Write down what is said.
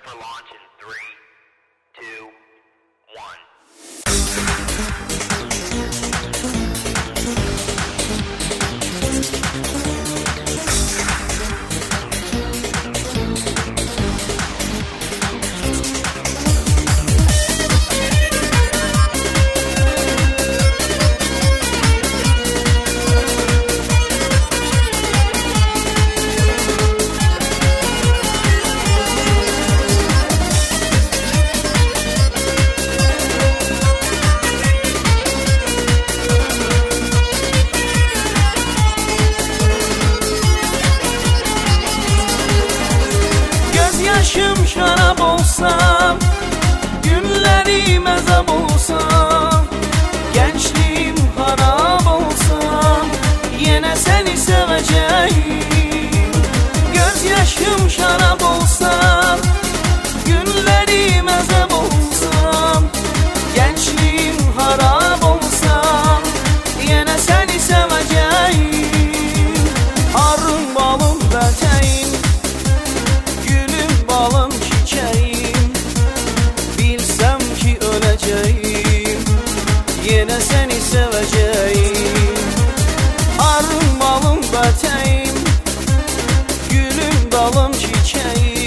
for launch in 3, 2, 1. Yaşım şarap olsam, günlerim ezap olsam, gençliğim harap olsam, yine seni seveceğim. Gözyaşım şarap olsam, günlerim ezap olsam, gençliğim harap olsam, yine seni seveceğim. Arın balım bətəyim, balım çiçeğim, bilsem ki öleceğim, yine seni seveceğim. Arım balım bətəyim, gülüm dalım çiçeğim,